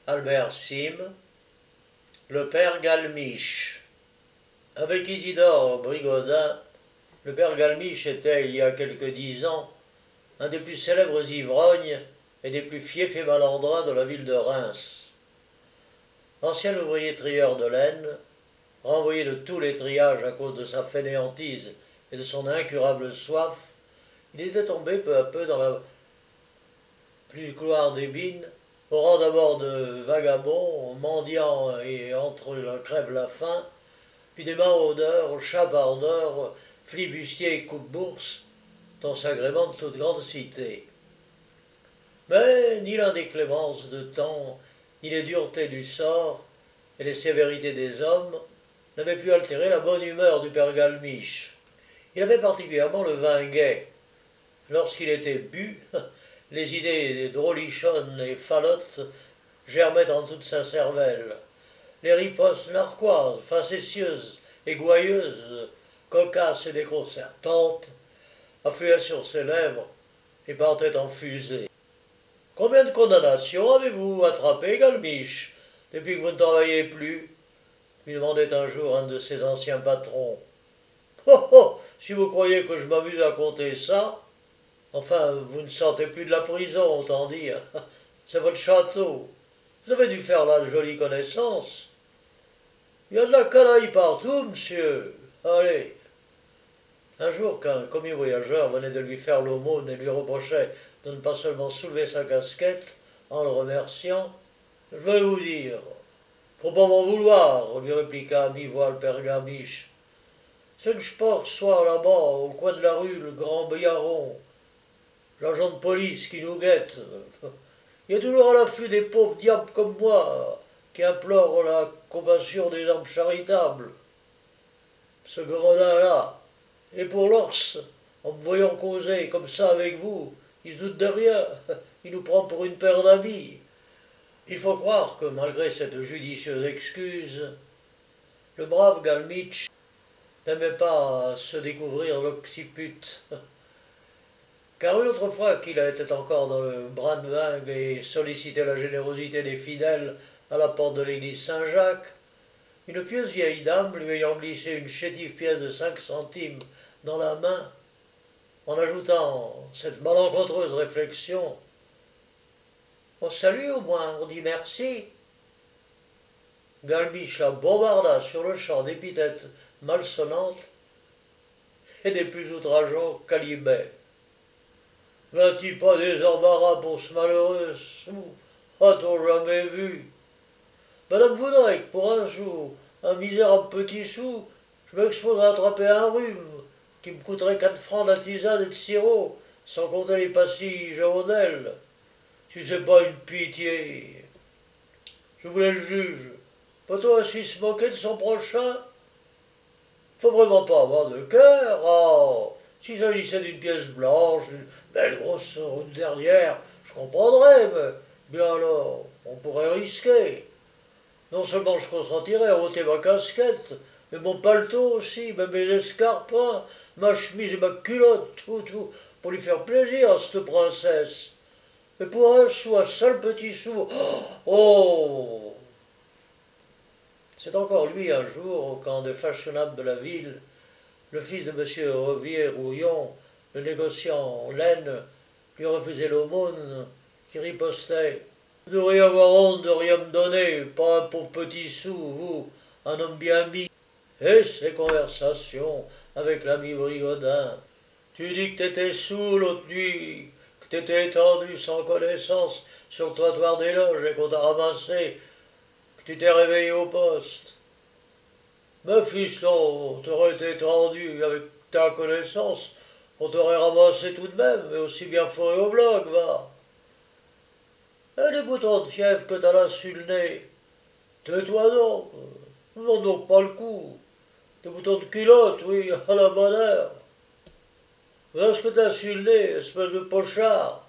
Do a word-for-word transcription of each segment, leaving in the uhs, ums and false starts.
Albert Sim, le père Galmiche. Avec Isidore Brigodin, le père Galmiche était, il y a quelques dix ans, un des plus célèbres ivrognes et des plus fiefs et malandrins de la ville de Reims. Ancien ouvrier trieur de laine, renvoyé de tous les triages à cause de sa fainéantise et de son incurable soif, il était tombé peu à peu dans la plus couloir des bines, au rang d'abord de vagabond, mendiant et entre la crève la faim, puis des maraudeurs, chapardeurs, flibustiers et coupe-bourses, dont s'agrémentent toute grande cité. Mais ni l'indéclémence de temps, ni les duretés du sort et les sévérités des hommes n'avaient pu altérer la bonne humeur du père Galmiche. Il avait particulièrement le vin gai. Lorsqu'il était bu, les idées drôlichonnes et falottes germaient en toute sa cervelle. Les ripostes narquoises, facétieuses et gouailleuses, cocasses et déconcertantes, affluaient sur ses lèvres et partaient en fusée. « Combien de condamnations avez-vous attrapé, Galmiche, depuis que vous ne travaillez plus ?» lui demandait un jour un de ses anciens patrons. « Oh, oh, si vous croyez que je m'amuse à compter ça, enfin, vous ne sortez plus de la prison, autant dire. C'est votre château. Vous avez dû faire là de jolies connaissances. Il y a de la canaille partout, monsieur. Allez. » Un jour, qu'un commis voyageur venait de lui faire l'aumône et lui reprochait de ne pas seulement soulever sa casquette en le remerciant, « Je vais vous dire, faut pas m'en vouloir, lui répliqua à mi-voix le père Galmiche. C'est que je porte soir là-bas, au coin de la rue, le grand Biaron, l'agent de police qui nous guette. Il est toujours à l'affût des pauvres diables comme moi, qui implorent la compassion des âmes charitables. Ce gredin-là, et pour l'ors, en me voyant causer comme ça avec vous, il se doute de rien, il nous prend pour une paire d'amis. Il faut croire que, malgré cette judicieuse excuse, le brave Galmiche n'aimait pas se découvrir l'occiput. Car une autre fois qu'il était encore dans le brandewing et sollicitait la générosité des fidèles à la porte de l'église Saint-Jacques, une pieuse vieille dame lui ayant glissé une chétive pièce de cinq centimes dans la main, en ajoutant cette malencontreuse réflexion, « On salue au moins, on dit merci », Galmiche la bombarda sur le champ d'épithètes malsonnantes et des plus outrageants calibets. « N'as-tu pas des embarras pour ce malheureux sou? A-t-on jamais vu? Madame voudrait que pour un sou, un misérable petit sou, je m'expose à attraper un rhume qui me coûterait quatre francs de tisane et de sirop, sans compter les pastilles jaunelles. Si c'est pas une pitié. Je voulais le juge. Peut-on ainsi se moquer de son prochain? Faut vraiment pas avoir de cœur. Oh, s'il s'agissait d'une pièce blanche, d'une belle grosse route derrière, je comprendrais, mais bien alors, on pourrait risquer. Non seulement je consentirais à ôter ma casquette, mais mon paletot aussi, même mes escarpins, ma chemise et ma culotte, tout, tout, pour lui faire plaisir à cette princesse. Mais pour un sou, un seul petit sou, oh! C'est encore lui, un jour, au camp des fashionables de la ville, le fils de M. Revier-Rouillon, le négociant en laine, lui refusait l'aumône, qui ripostait. Vous devriez avoir honte de rien me donner, pas un pauvre petit sou, vous, un homme bien mis. Et ces conversations avec l'ami Brigodin. Tu dis que t'étais sous l'autre nuit, que t'étais étendu sans connaissance sur le trottoir des loges et qu'on t'a ramassé, que tu t'es réveillé au poste. Mais fiston, t'aurais été étendu avec ta connaissance, on t'aurait ramassé tout de même, mais aussi bien fourré au bloc, va. Et les boutons de fièvre que t'as là sur le nez, tais-toi donc, ne monte donc pas le coup. Des boutons de culotte, oui, à la bonne heure. Voilà ce que t'as sur le nez, espèce de pochard.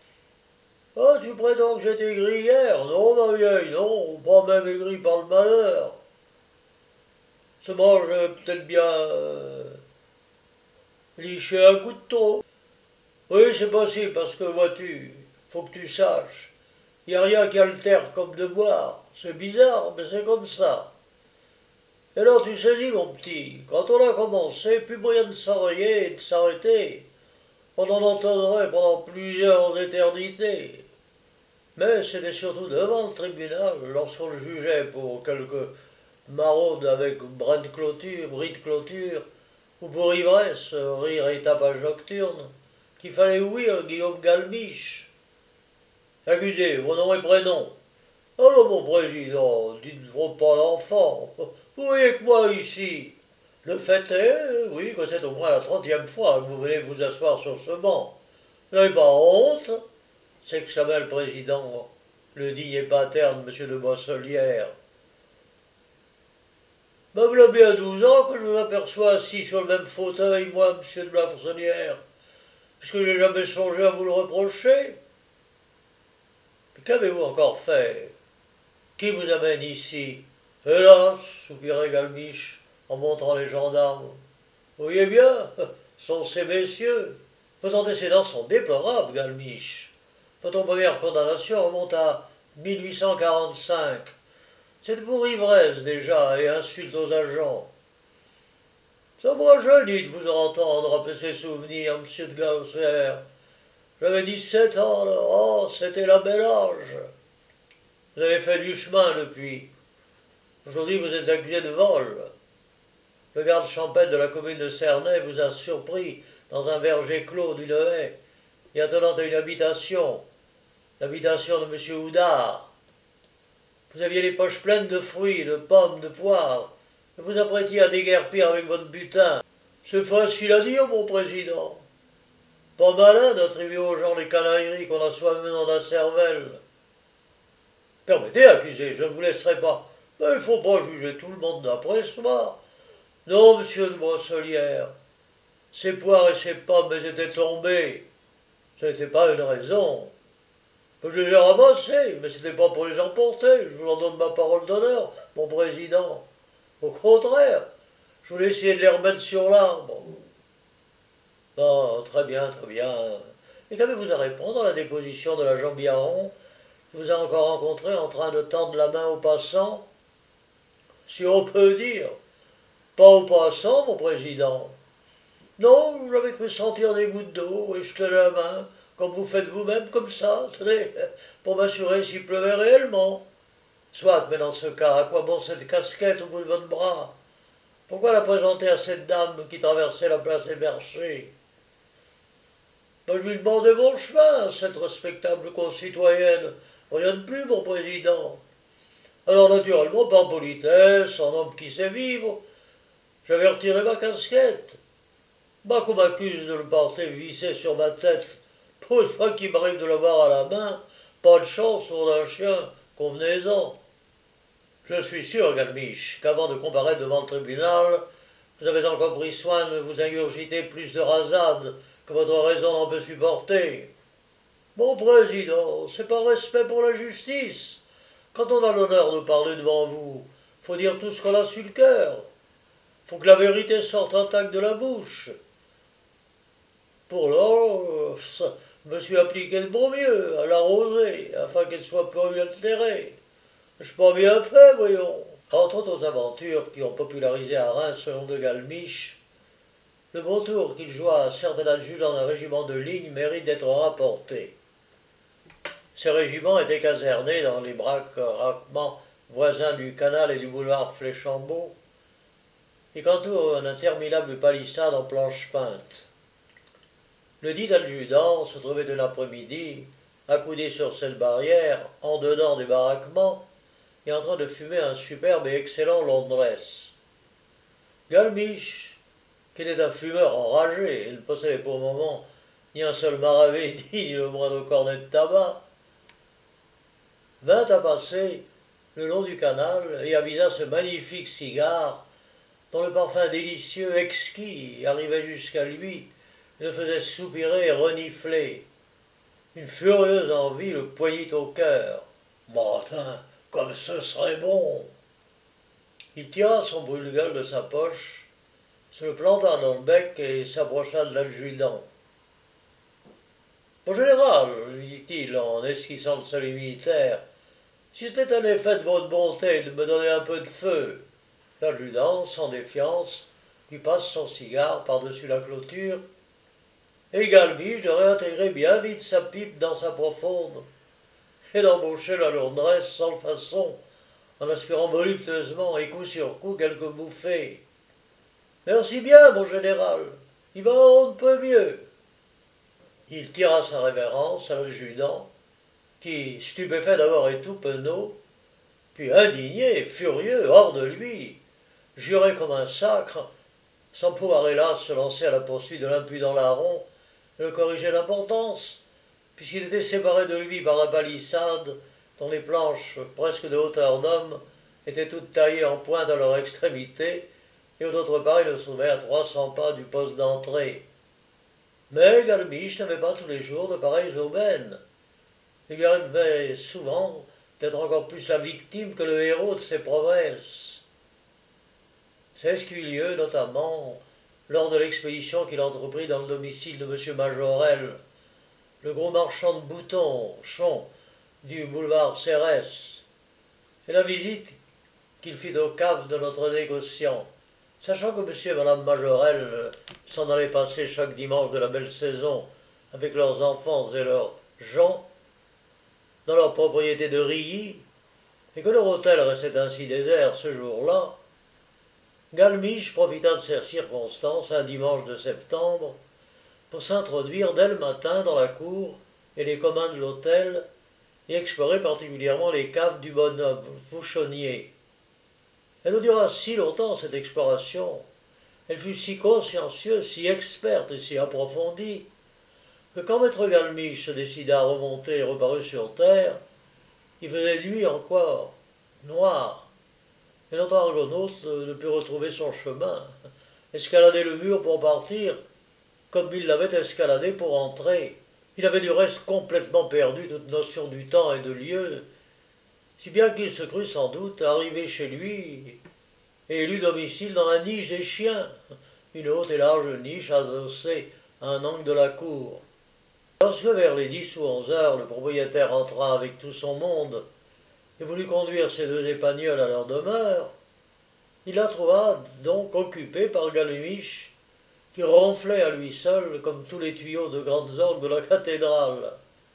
Ah, tu prétends que j'étais aigri hier? Non, ma vieille, non, pas même aigri par le malheur. Se mange peut-être bien euh, liché un coup de trop. Oui, c'est possible, parce que, vois-tu, faut que tu saches Il n'y a rien qui altère comme de boire. C'est bizarre, mais c'est comme ça. Et alors tu sais, mon petit, quand on a commencé, plus moyen de s'enrayer et de s'arrêter. On en entendrait pendant plusieurs éternités. Mais c'était surtout devant le tribunal, lorsqu'on le jugeait pour quelque maraude avec brin de clôture, bris de clôture, ou pour ivresse, rire et tapage nocturne, qu'il fallait ouïr Guillaume Galmiche. Accusé, vos noms et prénoms. Alors, mon président, dites-vous pas l'enfant. Vous voyez que moi, ici, le fait est, oui, que c'est au moins la trentième fois que vous venez vous asseoir sur ce banc. Vous n'avez pas honte? S'exclamait le président, le digne et paterne, M. de Boisselière. Ben, voilà bien douze ans que je vous aperçois assis sur le même fauteuil, moi, M. de Boisselière. Est-ce que j'ai jamais songé à vous le reprocher? Mais qu'avez-vous encore fait? Qui vous amène ici? Hélas, soupirait Galmiche, en montrant les gendarmes. Vous voyez bien, sont ces messieurs. Vos antécédents sont déplorables, Galmiche. Votre première condamnation remonte à mille huit cent quarante-cinq. C'était pour ivresse déjà et insulte aux agents. Ça m'a jeuni de vous entendre rappeler ces souvenirs, monsieur de Gausser. J'avais dix-sept ans alors. Oh, c'était la belle âge. Vous avez fait du chemin depuis. Aujourd'hui, vous êtes accusé de vol. Le garde champêtre de la commune de Cernay vous a surpris dans un verger clos d'une haie, y attenant à une habitation, l'habitation de M. Houdard. Vous aviez les poches pleines de fruits, de pommes, de poires, et vous apprêtiez à déguerpir avec votre butin. C'est facile à dire, mon président. Pas malin d'attribuer aux gens les canailleries qu'on a soi-même dans la cervelle. Permettez, accusé, je ne vous laisserai pas. Mais il ne faut pas juger tout le monde d'après soi. Non, monsieur de Brosselière, ces poires et ces pommes, elles étaient tombées. Ce n'était pas une raison. Je les ai ramassées, mais ce n'était pas pour les emporter. Je vous en donne ma parole d'honneur, mon président. Au contraire, je voulais essayer de les remettre sur l'arbre. Bon, très bien, très bien. Et qu'avez-vous à répondre à la déposition de l'agent Biaron, qui vous a encore rencontré en train de tendre la main aux passants? Si on peut dire. Pas aux passants, mon président. Non, j'avais cru sentir des gouttes d'eau et je tenais la main, comme vous faites vous-même, comme ça, tenez, pour m'assurer s'il pleuvait réellement. Soit, mais dans ce cas, à quoi bon cette casquette au bout de votre bras? Pourquoi la présenter à cette dame qui traversait la place des Marchés? Ben, je lui demandais mon chemin, cette respectable concitoyenne. Rien de plus, mon président. Alors, naturellement, par politesse, en homme qui sait vivre, j'avais retiré ma casquette. Bah, qu'on m'accuse de le porter vissé sur ma tête, pour une fois qu'il m'arrive de l'avoir à la main, pas de chance pour un chien, convenez-en. Je suis sûr, Galmiche, qu'avant de comparaître devant le tribunal, vous avez encore pris soin de vous ingurgiter plus de rasade que votre raison n'en peut supporter. Mon président, c'est par respect pour la justice. Quand on a l'honneur de parler devant vous, faut dire tout ce qu'on a sur le cœur. Faut que la vérité sorte intacte de la bouche. Pour là, je me suis appliqué de bon mieux à l'arroser, afin qu'elle soit peu altérée. Je suis pas bien fait, voyons. Entre autres aventures qui ont popularisé à Reims le nom de Galmiche, le beau tour qu'il joua à certains adjudants d'un régiment de ligne mérite d'être rapporté. Ces régiments étaient casernés dans les baraquements voisins du canal et du boulevard Fléchambeau, et qu'entoure un interminable palissade en planches peintes. Le dit adjudant se trouvait un après-midi, accoudé sur cette barrière, en dedans des baraquements, et en train de fumer un superbe et excellent Londrès. Galmiche, qui était un fumeur enragé et ne possédait pour le moment ni un seul maravédi ni le moindre cornet de tabac, vint à passer le long du canal et avisa ce magnifique cigare dont le parfum délicieux, exquis, arrivait jusqu'à lui et le faisait soupirer et renifler. Une furieuse envie le poignit au cœur. « Martin, comme ce serait bon !» Il tira son brûle-gueule de sa poche, se le planta dans le bec et s'approcha de l'adjudant. Mon général, dit-il en esquissant le salut militaire, si c'était un effet de votre bonté de me donner un peu de feu. L'adjudant, sans défiance, lui passe son cigare par-dessus la clôture, et Galmiche de réintégrer bien vite sa pipe dans sa profonde, et d'embaucher la lourdresse sans façon, en aspirant voluptueusement et coup sur coup quelques bouffées. Merci bien, mon général, il va on ne peut mieux. Il tira sa révérence à l'adjudant, qui, stupéfait d'avoir et tout penaud, puis indigné, furieux, hors de lui, jurait comme un sacre, sans pouvoir hélas se lancer à la poursuite de l'impudent larron et le corriger d'importance, puisqu'il était séparé de lui par la palissade, dont les planches, presque de hauteur d'homme, étaient toutes taillées en pointe à leur extrémité, et d'autre part il le trouvait à trois cents pas du poste d'entrée. Mais Galmiche n'avait pas tous les jours de pareilles aubaines. Il lui arrivait souvent d'être encore plus la victime que le héros de ses promesses. C'est ce qui eut lieu notamment lors de l'expédition qu'il entreprit dans le domicile de M. Majorel, le gros marchand de boutons, chon, du boulevard Cérès, et la visite qu'il fit aux caves de notre négociant, sachant que M. et Mme Majorel s'en allaient passer chaque dimanche de la belle saison avec leurs enfants et leurs gens dans leur propriété de Rilly, et que leur hôtel restait ainsi désert ce jour-là, Galmiche profita de ces circonstances un dimanche de septembre pour s'introduire dès le matin dans la cour et les communs de l'hôtel et explorer particulièrement les caves du bonhomme bouchonnier. Elle nous dura si longtemps, cette exploration, elle fut si consciencieuse, si experte et si approfondie, que quand maître Galmiche se décida à remonter et reparut sur terre, il faisait nuit encore, noir, et notre argonaute ne put retrouver son chemin, escalader le mur pour partir, comme il l'avait escaladé pour entrer. Il avait du reste complètement perdu toute notion du temps et de lieu, si bien qu'il se crut sans doute arrivé chez lui et élu domicile dans la niche des chiens, une haute et large niche adossée à un angle de la cour. Lorsque vers les dix ou onze heures le propriétaire entra avec tout son monde et voulut conduire ses deux épagnols à leur demeure, il la trouva donc occupée par Galmiche, qui ronflait à lui seul comme tous les tuyaux de grandes orgues de la cathédrale.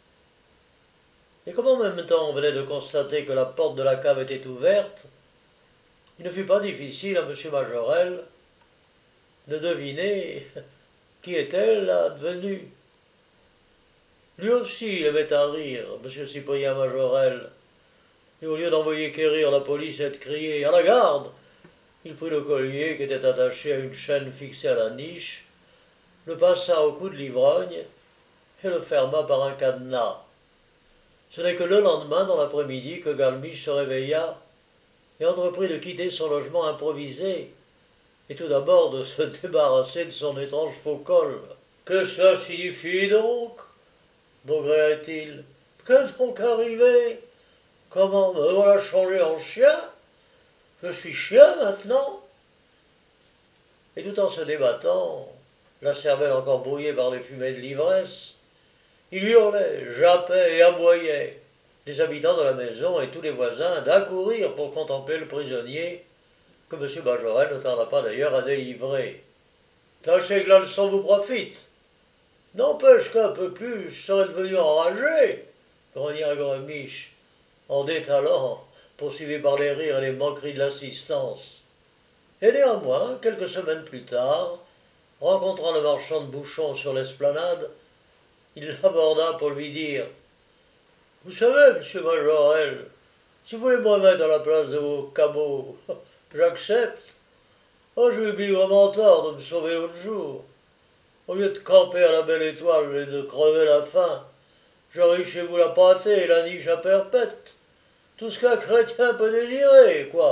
Et comme en même temps on venait de constater que la porte de la cave était ouverte, il ne fut pas difficile à M. Majorel de deviner qui était l'advenu. Lui aussi il aimait à rire, M. Cyprien Majorel, et au lieu d'envoyer quérir la police et de crier « à la garde », il prit le collier qui était attaché à une chaîne fixée à la niche, le passa au cou de l'ivrogne et le ferma par un cadenas. Ce n'est que le lendemain, dans l'après-midi, que Galmiche se réveilla et entreprit de quitter son logement improvisé, et tout d'abord de se débarrasser de son étrange faux-col. « Que cela signifie donc » maugréa-t-il. « Qu'est donc arrivé? Comment me voilà changé en chien? Je suis chien maintenant ?» Et tout en se débattant, la cervelle encore brouillée par les fumées de l'ivresse, il hurlait, jappait et aboyait. Les habitants de la maison et tous les voisins d'accourir pour contempler le prisonnier, que M. Majorel ne tarda pas d'ailleurs à délivrer. « Tâchez que la leçon vous profite. N'empêche qu'un peu plus, je serais devenu enragé, » grogna Galmiche, en détalant, poursuivi par les rires et les moqueries de l'assistance. Et néanmoins, quelques semaines plus tard, rencontrant le marchand de bouchons sur l'esplanade, il l'aborda pour lui dire « Vous savez, monsieur Majorel, si vous voulez me mettre à la place de vos cabots, j'accepte. Oh, j'ai eu bigrement tort de me sauver l'autre jour. Au lieu de camper à la belle étoile et de crever la faim, j'aurais eu chez vous la pâtée et la niche à perpète. Tout ce qu'un chrétien peut désirer, quoi. »